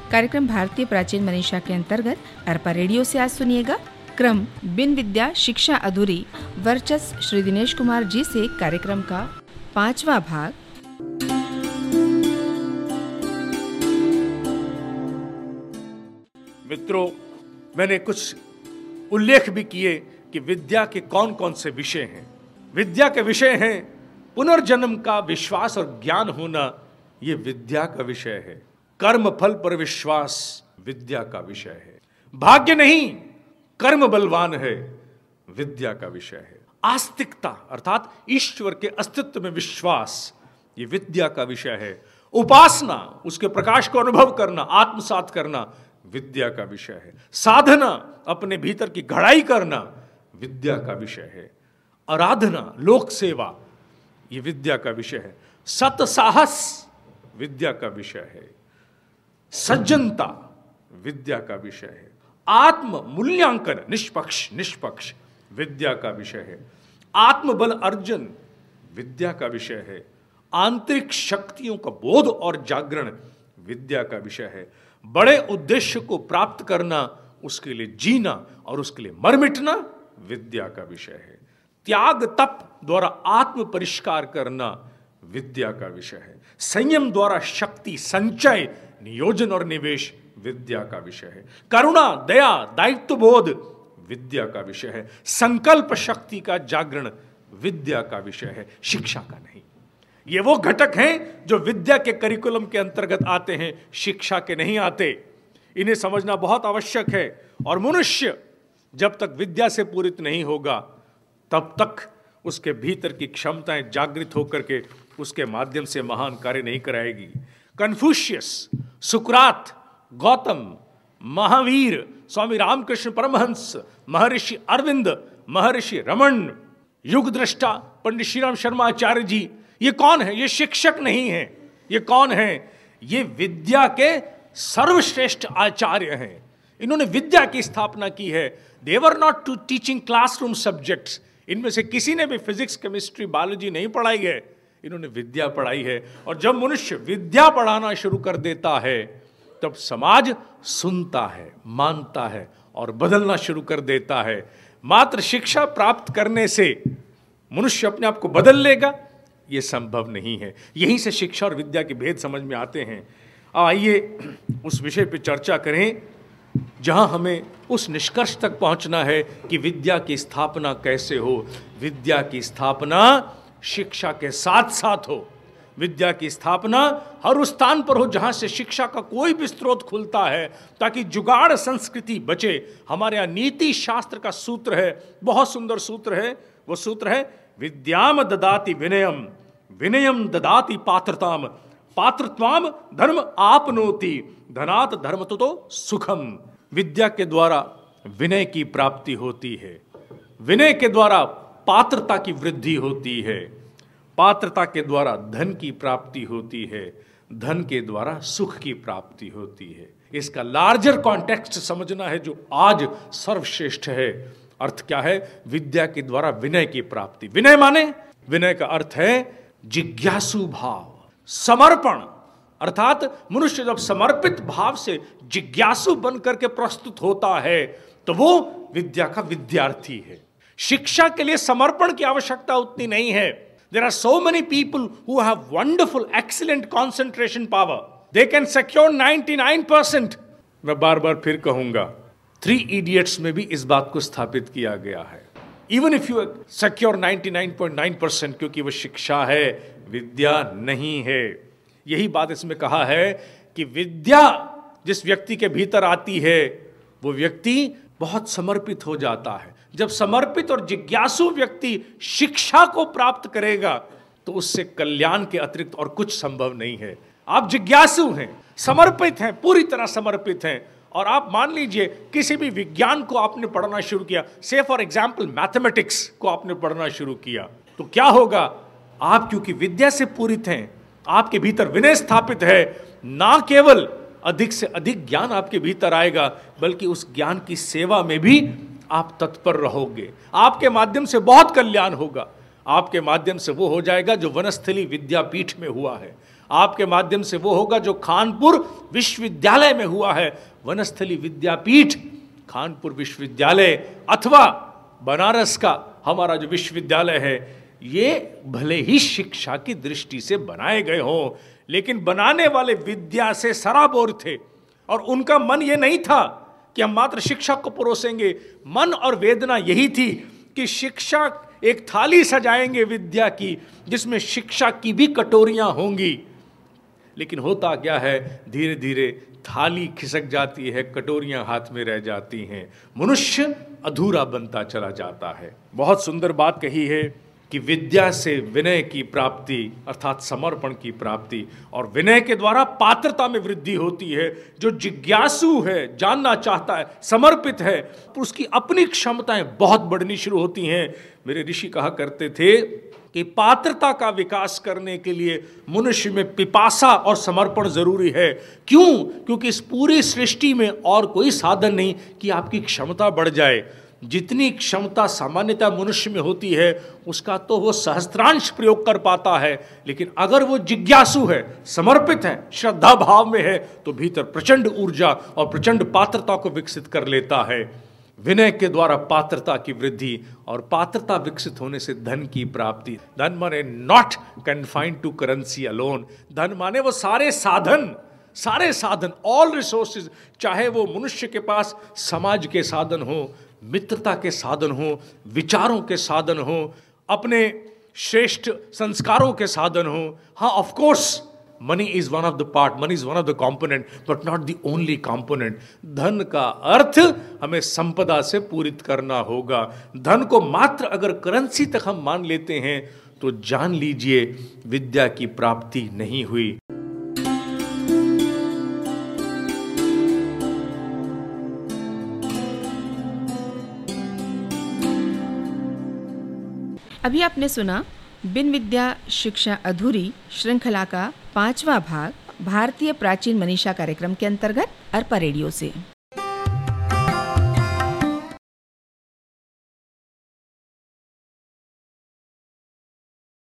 कार्यक्रम भारतीय प्राचीन मनीषा के अंतर्गत अरपा रेडियो से आज सुनिएगा क्रम बिन विद्या शिक्षा अधूरी वर्चस श्री दिनेश कुमार जी से कार्यक्रम का 5वां भाग। मित्रों, मैंने कुछ उल्लेख भी किए कि विद्या के कौन कौन से विषय हैं। विद्या के विषय हैं पुनर्जन्म का विश्वास और ज्ञान होना, ये विद्या का विषय है। कर्म फल पर विश्वास विद्या का विषय है। भाग्य नहीं, कर्म बलवान है, विद्या का विषय है। आस्तिकता अर्थात ईश्वर के अस्तित्व में विश्वास, ये विद्या का विषय है। उपासना, उसके प्रकाश को अनुभव करना, आत्मसात करना, विद्या का विषय है। साधना, अपने भीतर की घड़ाई करना, विद्या का विषय है। आराधना, लोक सेवा, ये विद्या का विषय है। सत साहस विद्या का विषय है। सज्जनता विद्या का विषय है। आत्म मूल्यांकन, निष्पक्ष विद्या का विषय है। आत्मबल अर्जन विद्या का विषय है। आंतरिक शक्तियों का बोध और जागरण विद्या का विषय है। बड़े उद्देश्य को प्राप्त करना, उसके लिए जीना और उसके लिए मर मिटना विद्या का विषय है। त्याग तप द्वारा आत्म परिष्कार करना विद्या का विषय है। संयम द्वारा शक्ति संचय, नियोजन और निवेश विद्या का विषय है। करुणा, दया, दायित्व बोध विद्या का विषय है। संकल्प शक्ति का जागरण विद्या का विषय है, शिक्षा का नहीं। ये वो घटक हैं जो विद्या के करिकुलम के अंतर्गत आते हैं, शिक्षा के नहीं आते। इन्हें समझना बहुत आवश्यक है। और मनुष्य जब तक विद्या से पूरित नहीं होगा, तब तक उसके भीतर की क्षमताएं जागृत होकर के उसके माध्यम से महान कार्य नहीं कराएगी। कन्फ्यूशियस, सुकरात, गौतम, महावीर, स्वामी रामकृष्ण परमहंस, महर्षि अरविंद, महर्षि रमन, युग दृष्टा पंडित श्रीराम शर्मा आचार्य जी, ये कौन है? ये शिक्षक नहीं है। ये कौन है? ये विद्या के सर्वश्रेष्ठ आचार्य हैं। इन्होंने विद्या की स्थापना की है। They were not to teaching classroom subjects. इनमें से किसी ने भी फिजिक्स, केमिस्ट्री, बायोलॉजी नहीं पढ़ाई है। इन्होंने विद्या पढ़ाई है। और जब मनुष्य विद्या पढ़ाना शुरू कर देता है, तब समाज सुनता है, मानता है और बदलना शुरू कर देता है। मात्र शिक्षा प्राप्त करने से मनुष्य अपने आप को बदल लेगा, यह संभव नहीं है। यहीं से शिक्षा और विद्या के भेद समझ में आते हैं। आइए उस विषय पर चर्चा करें जहां हमें उस निष्कर्ष तक पहुंचना है कि विद्या की स्थापना कैसे हो। विद्या की स्थापना शिक्षा के साथ साथ हो। विद्या की स्थापना हर उस स्थान पर हो जहां से शिक्षा का कोई भी स्रोत खुलता है, ताकि जुगाड़ संस्कृति बचे। हमारे यहाँ नीति शास्त्र का सूत्र है, बहुत सुंदर सूत्र है। वो सूत्र है विद्याम ददाति विनयम, विनयम ददाति पात्रताम, पात्रत्वाम धर्म आपनोति, धनात धर्म तो सुखम। विद्या के द्वारा विनय की प्राप्ति होती है। विनय के द्वारा पात्रता की वृद्धि होती है। पात्रता के द्वारा धन की प्राप्ति होती है। धन के द्वारा सुख की प्राप्ति होती है। इसका लार्जर कॉन्टेक्स्ट समझना है जो आज सर्वश्रेष्ठ है। अर्थ क्या है? विद्या के द्वारा विनय की प्राप्ति। विनय माने, विनय का अर्थ है जिज्ञासु भाव, समर्पण। अर्थात मनुष्य जब समर्पित भाव से जिज्ञासु बनकर के प्रस्तुत होता है, तो वो विद्या का विद्यार्थी है। शिक्षा के लिए समर्पण की आवश्यकता उतनी नहीं है। There are so many people who have wonderful, excellent concentration power. They can secure 99%. मैं बार बार फिर कहूंगा, 3 Idiots में भी इस बात को स्थापित किया गया है। Even if you secure 99.9%, क्योंकि वो शिक्षा है, विद्या नहीं है। यही बात इसमें कहा है कि विद्या जिस व्यक्ति के भीतर आती है, वो व्यक्ति बहुत समर्पित हो जाता है। जब समर्पित और जिज्ञासु व्यक्ति शिक्षा को प्राप्त करेगा, तो उससे कल्याण के अतिरिक्त और कुछ संभव नहीं है। आप जिज्ञासु हैं, समर्पित हैं, पूरी तरह समर्पित हैं, और आप मान लीजिए किसी भी विज्ञान को आपने पढ़ना शुरू किया, से फॉर एग्जाम्पल मैथमेटिक्स को आपने पढ़ना शुरू किया, तो क्या होगा? आप क्योंकि विद्या से पूरित हैं, आपके भीतर विनय स्थापित है, ना केवल अधिक से अधिक ज्ञान आपके भीतर आएगा, बल्कि उस ज्ञान की सेवा में भी आप तत्पर रहोगे। आपके माध्यम से बहुत कल्याण होगा। आपके माध्यम से वो हो जाएगा जो वनस्थली विद्यापीठ में हुआ है। आपके माध्यम से वो होगा जो कानपुर विश्वविद्यालय में हुआ है, वनस्थली विद्यापीठ कानपुर विश्वविद्यालय अथवा बनारस का हमारा जो विश्वविद्यालय है, ये भले ही शिक्षा की दृष्टि से बनाए गए हों, लेकिन बनाने वाले विद्या से सराबोर थे और उनका मन ये नहीं था कि हम मात्र शिक्षा को परोसेंगे। मन और वेदना यही थी कि शिक्षा एक थाली सजाएंगे विद्या की, जिसमें शिक्षा की भी कटोरियां होंगी। लेकिन होता क्या है, धीरे धीरे थाली खिसक जाती है, कटोरियां हाथ में रह जाती हैं, मनुष्य अधूरा बनता चला जाता है। बहुत सुंदर बात कही है कि विद्या से विनय की प्राप्ति अर्थात समर्पण की प्राप्ति, और विनय के द्वारा पात्रता में वृद्धि होती है। जो जिज्ञासु है, जानना चाहता है, समर्पित है, उसकी अपनी क्षमताएं बहुत बढ़नी शुरू होती हैं। मेरे ऋषि कहा करते थे कि पात्रता का विकास करने के लिए मनुष्य में पिपासा और समर्पण जरूरी है। क्यों? क्योंकि इस पूरी सृष्टि में और कोई साधन नहीं कि आपकी क्षमता बढ़ जाए। जितनी क्षमता सामान्यतः मनुष्य में होती है उसका तो वो सहस्त्रांश प्रयोग कर पाता है, लेकिन अगर वो जिज्ञासु है, समर्पित है, श्रद्धा भाव में है, तो भीतर प्रचंड ऊर्जा और प्रचंड पात्रता को विकसित कर लेता है। विनय के द्वारा पात्रता की वृद्धि, और पात्रता विकसित होने से धन की प्राप्ति। धन माने not confined to currency alone, धन माने वो सारे साधन, ऑल रिसोर्सेज, चाहे वो मनुष्य के पास समाज के साधन हो, मित्रता के साधन हो, विचारों के साधन हो, अपने श्रेष्ठ संस्कारों के साधन हो। हाँ, of course money is one of the part, money is one of the component, but not the only component. धन का अर्थ हमें संपदा से पूरित करना होगा। धन को मात्र अगर करेंसी तक हम मान लेते हैं तो जान लीजिए विद्या की प्राप्ति नहीं हुई। अभी आपने सुना बिन विद्या शिक्षा अधूरी श्रृंखला का 5वां भाग भारतीय प्राचीन मनीषा कार्यक्रम के अंतर्गत अरपा रेडियो से।